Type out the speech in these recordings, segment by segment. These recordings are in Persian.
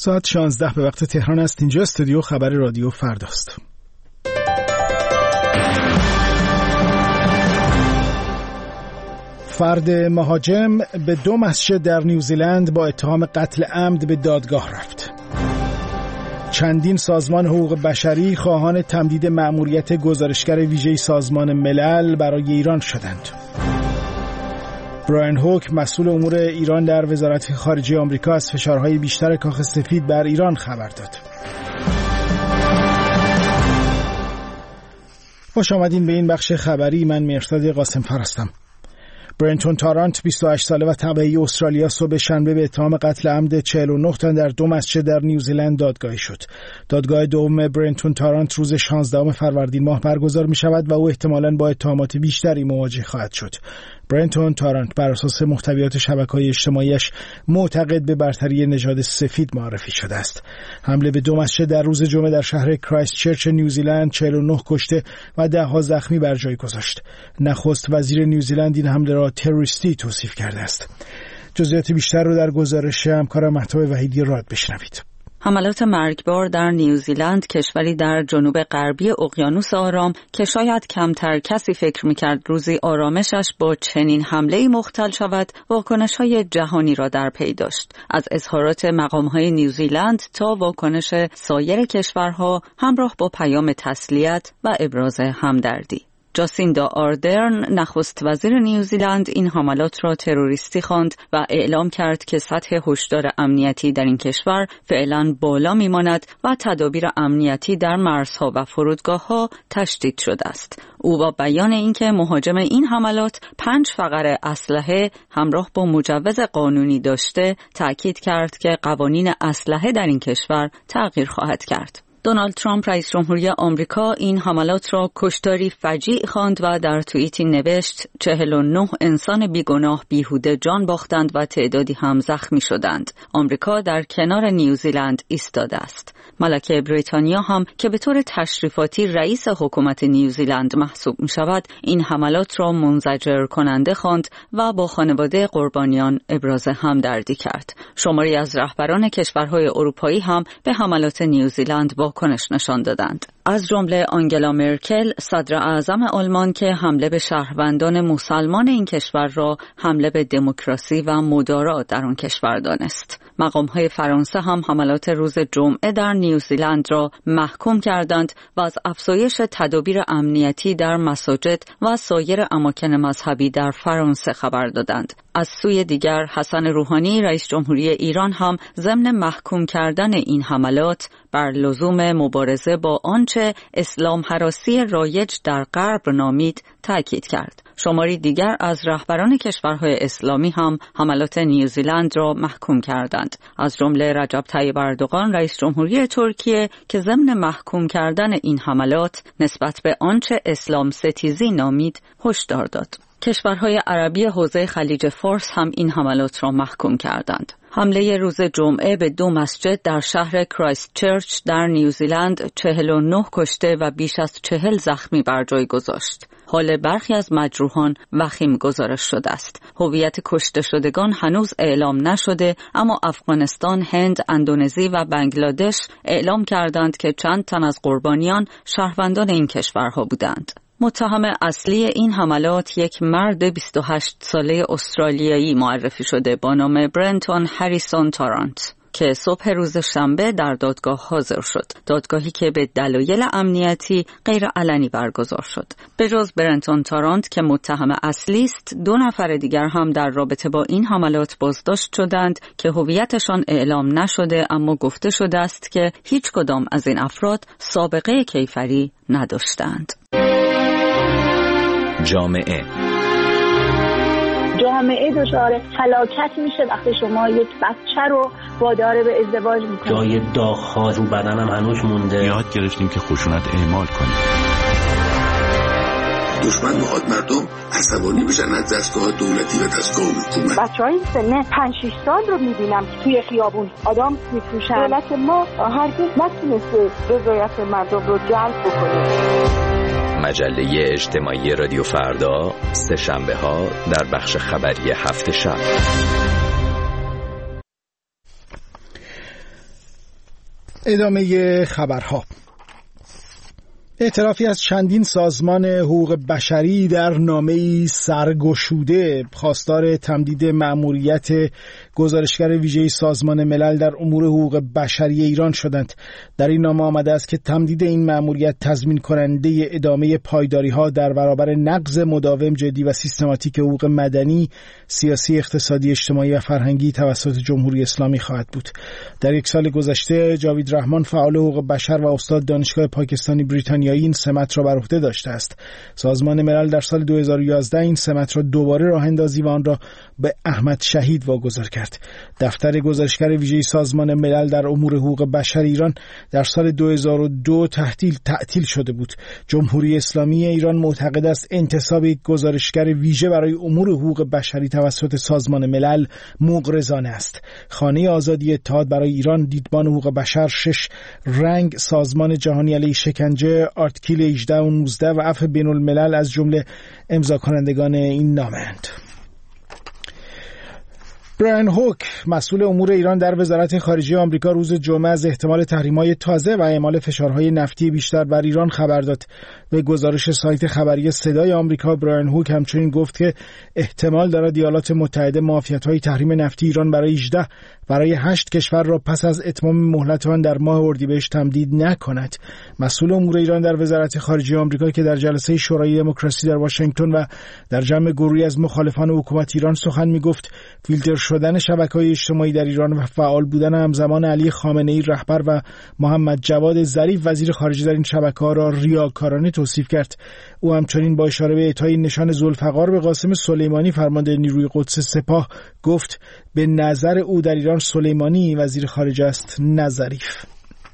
ساعت 16 به وقت تهران است. اینجا استودیو خبر رادیو فرداست. فرد مهاجم به 2 مسجد در نیوزیلند با اتهام قتل عمد به دادگاه رفت. چندین سازمان حقوق بشری خواهان تمدید مأموریت گزارشگر ویژه سازمان ملل برای ایران شدند. برایان هوک مسئول امور ایران در وزارت خارجه آمریکا از فشارهای بیشتر کاخ سفید بر ایران خبر داد. خوش آمدین به این بخش خبری. من مرتضی قاسم‌فر هستم. برنتون تارانت 28 ساله و تبعی استرالیا صبح شنبه به اتهام قتل عمد 49 تن در 2 مسجد در نیوزیلند دادگاهی شد. دادگاه دوم برنتون تارانت روز 16 فروردین ماه برگزار می شود و او احتمالاً با اتهامات بیشتری مواجه خواهد شد. برنتون تارانت بر اساس محتویات شبکه‌های اجتماعیش معتقد به برتری نژاد سفید معرفی شده است. حمله به 2 مسجد در روز جمعه در شهر کرایست چرچ نیوزیلند 49 کشته و 10 زخمی بر جای گذاشت. نخست وزیر نیوزیلند این حمله را تروریستی توصیف کرده است. جزئیات بیشتر رو در گزارش همکارم مهتاب وحیدی راد بشنوید. حملات مرگبار در نیوزیلند، کشوری در جنوب غربی اقیانوس آرام که شاید کمتر کسی فکر می‌کرد روزی آرامشش با چنین حمله‌ای مختل شود، واکنش‌های جهانی را در پی داشت. از اظهارات مقام‌های نیوزیلند تا واکنش سایر کشورها همراه با پیام تسلیت و ابراز همدردی. جاسیندا آردرن نخست وزیر نیوزیلند این حملات را تروریستی خواند و اعلام کرد که سطح هشدار امنیتی در این کشور فعلا بالا میماند و تدابیر امنیتی در مرزها و فرودگاه‌ها تشدید شده است. او با بیان اینکه مهاجم این حملات 5 فقره اسلحه همراه با مجوز قانونی داشته، تأکید کرد که قوانین اسلحه در این کشور تغییر خواهد کرد. دونالد ترامپ رئیس جمهوری آمریکا این حملات را کشتاری فجیع خواند و در توییتی نوشت 49 انسان بیگناه بیهوده جان باختند و تعدادی هم زخمی شدند. آمریکا در کنار نیوزیلند ایستاده است. ملکه بریتانیا هم که به طور تشریفاتی رئیس حکومت نیوزیلند محسوب می شود، این حملات را منزجر کننده خواند و با خانواده قربانیان ابراز همدردی کرد. شماری از رهبران کشورهای اروپایی هم به حملات نیوزیلند واکنش نشان دادند. از جمله آنگلا مرکل، صدر اعظم آلمان که حمله به شهروندان مسلمان این کشور را حمله به دموکراسی و مدارا در آن کشور دانست. مقام‌های فرانسه هم حملات روز جمعه در نیوزیلند را محکوم کردند و از افزایش تدابیر امنیتی در مساجد و سایر اماکن مذهبی در فرانسه خبر دادند. از سوی دیگر حسن روحانی رئیس جمهوری ایران هم ضمن محکوم کردن این حملات بر لزوم مبارزه با آنچه اسلام هراسی رایج در غرب نامید تاکید کرد. شماری دیگر از رهبران کشورهای اسلامی هم حملات نیوزیلند را محکوم کردند. از جمله رجب طیب اردوغان رئیس جمهوری ترکیه که ضمن محکوم کردن این حملات نسبت به آنچه اسلام ستیزی نامید هشدار داد. کشورهای عربی حوزه خلیج فارس هم این حملات را محکوم کردند. حمله روز جمعه به 2 مسجد در شهر کرایست چرچ در نیوزیلند 49 کشته و بیش از 40 زخمی بر جای گذاشت. حال برخی از مجروحان وخیم گزارش شده است. هویت کشته شدگان هنوز اعلام نشده، اما افغانستان، هند، اندونزی و بنگلادش اعلام کردند که چند تن از قربانیان شهروندان این کشورها بودند. متهم اصلی این حملات یک مرد 28 ساله استرالیایی معرفی شده با نام برنتون هریسون تارانت که صبح روز شنبه در دادگاه حاضر شد. دادگاهی که به دلایل امنیتی غیر علنی برگزار شد. به جز برنتون تارانت که متهم اصلی است، 2 نفر دیگر هم در رابطه با این حملات بازداشت شدند که هویتشان اعلام نشده، اما گفته شده است که هیچ کدام از این افراد سابقه کیفری نداشتند. جامعه دچار هلاکت میشه وقتی شما یک بچه رو وادار به ازدواج میکنید. جای داغ‌ها رو بدنم هنوز مونده. یاد گرفتیم که خشونت اعمال کنیم. دشمن میخواد مردم عصبانی بشن از دستگاه دولتی و دستگاه حکومت. بچه‌های سن 5-6 سال رو میبینم توی خیابون آدم میفروشن. دولت ما هرگز نتونسته رضایت مردم رو جلب بکنه. مجله اجتماعی رادیو فردا، سه شنبه ها در بخش خبری هفت شب. ادامه خبرها. ائتلافی از چندین سازمان حقوق بشری در نامه‌ای سرگشوده خواستار تمدید مأموریت گزارشگر ویژه سازمان ملل در امور حقوق بشری ایران شدند. در این نامه آمده است که تمدید این مأموریت تضمین کننده ادامه پایداری‌ها در برابر نقض مداوم، جدی و سیستماتیک حقوق مدنی، سیاسی، اقتصادی، اجتماعی و فرهنگی توسط جمهوری اسلامی خواهد بود. در یک سال گذشته جاوید رحمان، فعال حقوق بشر و استاد دانشگاه پاکستانی بریتانیایی، این سمت را بر عهده داشته است. سازمان ملل در سال 2011 این سمت را دوباره راه اندازی و آن را به احمد شهید واگذار کرد. دفتر گزارشگر ویژه سازمان ملل در امور حقوق بشر ایران در سال 2002 تعطیل شده بود. جمهوری اسلامی ایران معتقد است انتصاب یک گزارشگر ویژه برای امور حقوق بشری توسط سازمان ملل مغرضانه است. خانه آزادی اتحاد برای ایران، دیدبان حقوق بشر، 6 رنگ، سازمان جهانی علیه شکنجه، آرتیکل 18 و 19 و عفو بین الملل از جمله امضا کنندگان این نامه‌اند. برایان هوک، مسئول امور ایران در وزارت خارجه آمریکا، روز جمعه از احتمال تحریم‌های تازه و اعمال فشارهای نفتی بیشتر بر ایران خبر داد. به گزارش سایت خبری صدای آمریکا، برایان هوک همچنین گفت که احتمال دارد ایالات متحده معافیت‌های تحریم نفتی ایران برای 8 کشور را پس از اتمام مهلت آن در ماه اردیبهشت تمدید نکند. مسئول امور ایران در وزارت خارجه آمریکا که در جلسه شورای دموکراسی در واشنگتن و در جمع گروهی از مخالفان حکومت ایران سخن می‌گفت، فیلتر شدن شبکه‌های اجتماعی در ایران و فعال بودن همزمان علی خامنه‌ای رهبر و محمد جواد ظریف وزیر خارجه در این شبکه‌ها را ریاکارانه توصیف کرد. او همچنین با اشاره به اعطای نشان ذوالفقار به قاسم سلیمانی، فرمانده نیروی قدس سپاه، گفت به نظر او در ایران سلیمانی وزیر خارجه است، نه ظریف.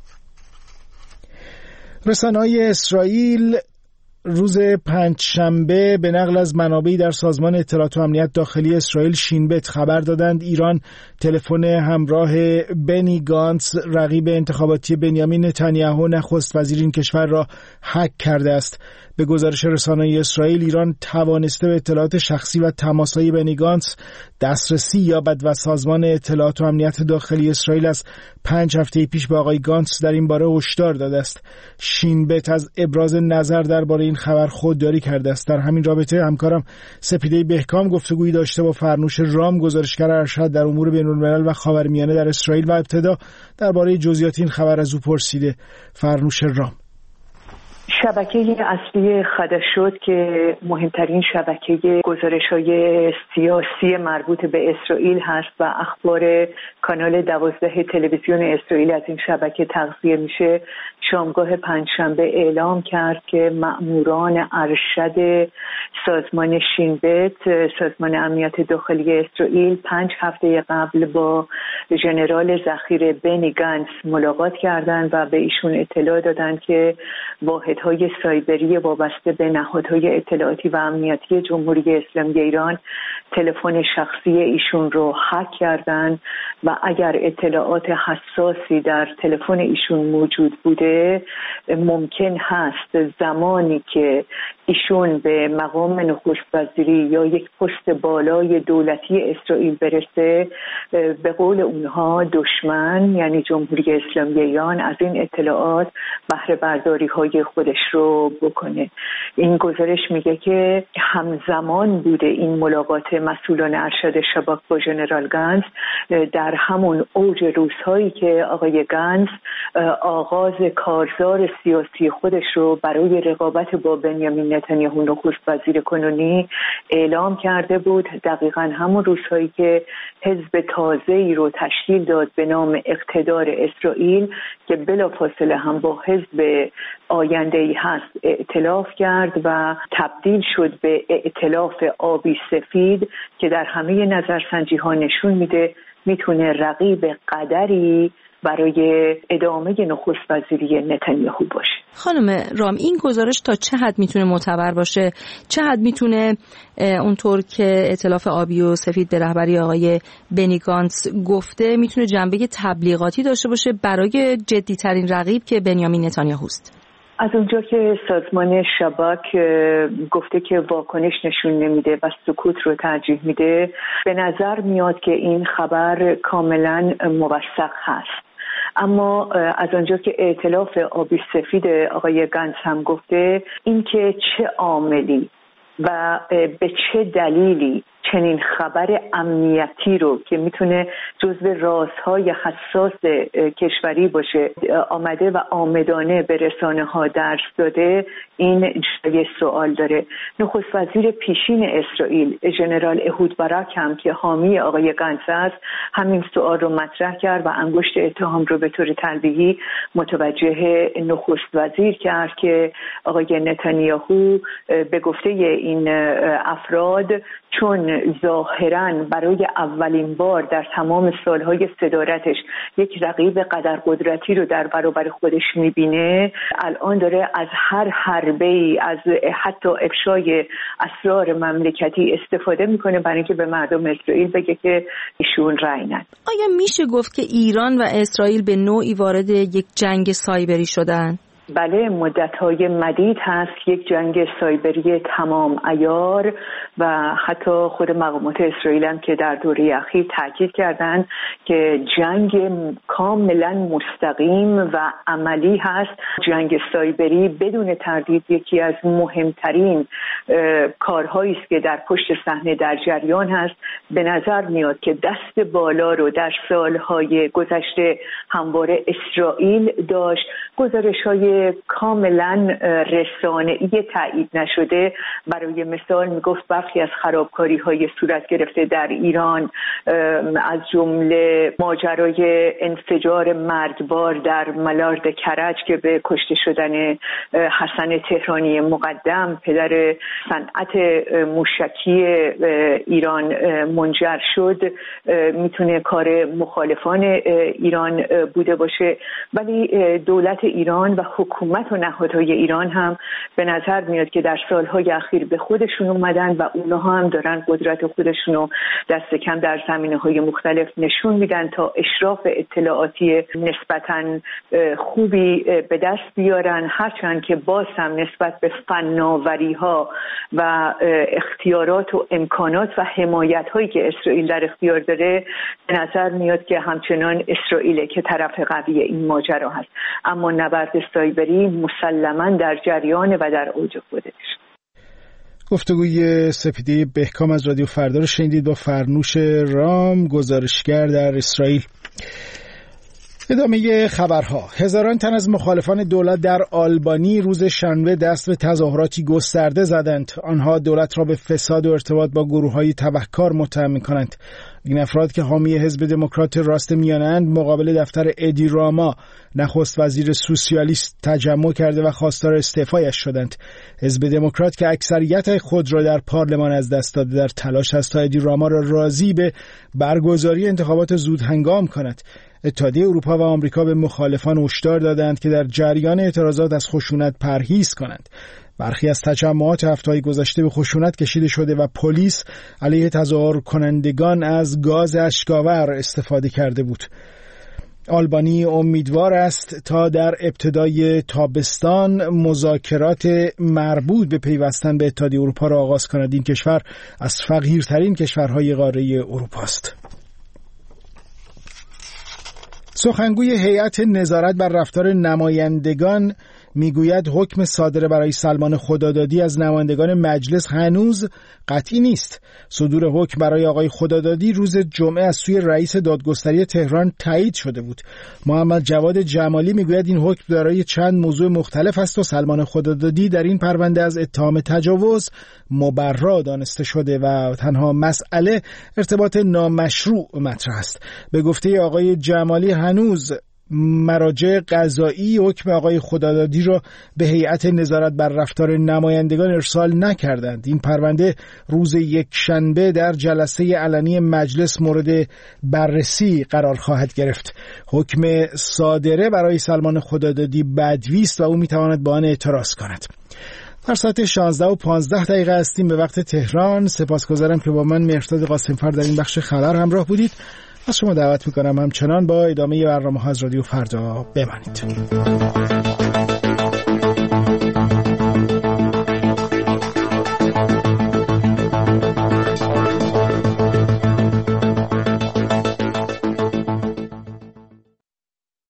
رسانه‌های اسرائیل روز پنجشنبه به نقل از منابعی در سازمان اطلاعات و امنیت داخلی اسرائیل شینبت خبر دادند ایران تلفن همراه بنی گانتس، رقیب انتخاباتی بنیامین نتانیاهو نخست وزیر این کشور، را هک کرده است. به گزارش رسانه‌های اسرائیل، ایران توانسته به اطلاعات شخصی و تماس‌های بنی گانتس دسترسی یابد و سازمان اطلاعات و امنیت داخلی اسرائیل از 5 هفته پیش به آقای گانتس در این باره هشدار داده است. شینبت از ابراز نظر درباره این خبر خودداری کرده است. در همین رابطه همکارم سپیده بهکام گفتگویی داشته با فرنوش رام، گزارشگر ارشد در امور بین‌الملل و خاورمیانه در اسرائیل، و ابتدا درباره جزئیات این خبر از او پرسیده. فرنوش رام: شبکه اصلی خداشت که مهمترین شبکه گزارش‌های سیاسی مربوط به اسرائیل هست و اخبار کانال 12 تلویزیون اسرائیل از این شبکه تغذیه میشه، شامگاه پنجشنبه اعلام کرد که مأموران ارشد سازمان شینبت، سازمان امنیت داخلی اسرائیل، 5 هفته قبل با ژنرال ذخیره بنی گانتس ملاقات کردند و به ایشون اطلاع دادند که واحدهای سایبری وابسته به نهادهای اطلاعاتی و امنیتی جمهوری اسلامی ایران تلفن شخصی ایشون رو هک کردند و اگر اطلاعات حساسی در تلفن ایشون موجود بوده، ممکن هست زمانی که ایشون به مقام نخست وزیری یا یک پست بالای دولتی اسرائیل برسه، به قول اونها دشمن یعنی جمهوری اسلامی ایران از این اطلاعات بهره برداری های خودش رو بکنه. این گزارش میگه که همزمان بوده این ملاقات مسئولان ارشد شباک با ژنرال گانتس در همون اوج روزهایی که آقای گانتس آغاز کارزار سیاسی خودش رو برای رقابت با بنیامین نتانیاهو نخست وزیر کنونی اعلام کرده بود. دقیقاً همون روزهایی که حزب تازه‌ای رو تشکیل داد به نام اقتدار اسرائیل که بلافاصله هم با حزب آینده‌ای هست ائتلاف کرد و تبدیل شد به ائتلاف آبی سفید که در همه نظرسنجی‌ها نشون میده میتونه رقیب قدری برای ادامه نخست وزیری نتانیاهو باشه. خانم رام، این گزارش تا چه حد میتونه معتبر باشه؟ چه حد میتونه اونطور که ائتلاف آبی و سفید به رهبری آقای بنی گانتس گفته میتونه جنبه تبلیغاتی داشته باشه برای جدی‌ترین رقیب که بنیامین نتانیاهوست؟ از اونجا که سازمان شباک گفته که واکنش نشون نمیده و سکوت رو ترجیح میده، به نظر میاد که این خبر کاملا موثق هست. اما از آنجا که ائتلاف آبی سفید آقای گنتس هم گفته این که چه عاملی و به چه دلیلی چنین خبر امنیتی رو که میتونه جزو رازهای حساس کشوری باشه آمده و آمدانه به رسانه ها درس داده، این جای سوال داره. نخست وزیر پیشین اسرائیل ژنرال اهود باراک هم که حامی آقای گنتس است همین سوال رو مطرح کرد و انگشت اتهام رو به طور تلویحی متوجه نخست وزیر کرد که آقای نتانیاهو به گفته این افراد چون ظاهراً برای اولین بار در تمام سالهای صدارتش یک رقیب قدرقدرتی رو در برابر خودش میبینه، الان داره از هر حربه‌ای از حتی افشای اسرار مملکتی استفاده میکنه برای اینکه به مردم اسرائیل بگه که ایشون رأی ندن. آیا میشه گفت که ایران و اسرائیل به نوعی وارد یک جنگ سایبری شدن؟ بله، مدت‌های مدید هست یک جنگ سایبری تمام عیار و حتی خود مقامات اسرائیل هم که در دوره اخیر تاکید کردند که جنگ کاملا مستقیم و عملی هست. جنگ سایبری بدون تردید یکی از مهمترین کارهایی است که در پشت صحنه در جریان هست. به نظر میاد که دست بالا رو در سالهای گذشته همواره اسرائیل داشت. گزارش‌های کاملا رسانه‌ای تایید نشده برای مثال میگفت برخی از خرابکاری‌های صورت گرفته در ایران از جمله ماجرای انفجار مرگبار در ملارد کرج که به کشته شدن حسن تهرانی مقدم پدر صنعت موشکی ایران منجر شد میتونه کار مخالفان ایران بوده باشه، ولی دولت ایران و حکومت و نهادهای ایران هم به نظر میاد که در سالهای اخیر به خودشون اومدن و اونها هم دارن قدرت خودشون رو دست کم در زمینه‌های مختلف نشون میدن تا اشراف اطلاعاتی نسبتاً خوبی به دست بیارن، هرچند که باز هم نسبت به فناوری‌ها و اختیارات و امکانات و حمایت‌هایی که اسرائیل در اختیار داره به نظر میاد که همچنان اسرائیل که طرف قوی این ماجرا هست، اما نبرد سایبری مسلماً در جریان و در اوج خودش. گفتگوی سپیده بهکام از رادیو فردا رو شنیدید با فرنوش رام، گزارشگر در اسرائیل. ادامه خبرها. هزاران تن از مخالفان دولت در آلبانی روز شنبه دست به تظاهراتی گسترده زدند. آنها دولت را به فساد و ارتباط با گروه‌های تبهکار متهم می‌کنند. این افراد که حامی حزب دموکرات راست میانند مقابل دفتر ادی راما نخست وزیر سوسیالیست تجمع کرده و خواستار استعفایش شدند. حزب دموکرات که اکثریت خود را در پارلمان از دست داده در تلاش است تا ادی راما را راضی به برگزاری انتخابات زود هنگام کند. اتحادیه اروپا و آمریکا به مخالفان هشدار دادند که در جریان اعتراضات از خشونت پرهیز کنند. برخی از تجمعات هفته‌های گذشته به خشونت کشیده شده و پلیس علیه تظاهر کنندگان از گاز اشک‌آور استفاده کرده بود. آلبانی امیدوار است تا در ابتدای تابستان مذاکرات مربوط به پیوستن به اتحادیه اروپا را آغاز کند. این کشور از فقیرترین کشورهای قاره اروپا است. سخنگوی هیئت نظارت بر رفتار نمایندگان میگوید حکم صادره برای سلمان خدادادی از نمایندگان مجلس هنوز قطعی نیست. صدور حکم برای آقای خدادادی روز جمعه از سوی رئیس دادگستری تهران تایید شده بود. محمد جواد جمالی میگوید این حکم دارای چند موضوع مختلف است و سلمان خدادادی در این پرونده از اتهام تجاوز مبرا دانسته شده و تنها مسئله ارتباط نامشروع مطرح است. به گفته آقای جمالی هنوز مراجع قضایی حکم آقای خدادادی را به هیئت نظارت بر رفتار نمایندگان ارسال نکردند. این پرونده روز یکشنبه در جلسه علنی مجلس مورد بررسی قرار خواهد گرفت. حکم صادره برای سلمان خدادادی بدوی است و او میتواند با آن اعتراض کند. در ساعت 16:15 هستیم به وقت تهران. سپاسگزارم که با من مهرداد قاسمفر در این بخش خبر همراه بودید. از شما دعوت میکنم همچنان با ادامه برنامه‌ها از رادیو فردا بمانید.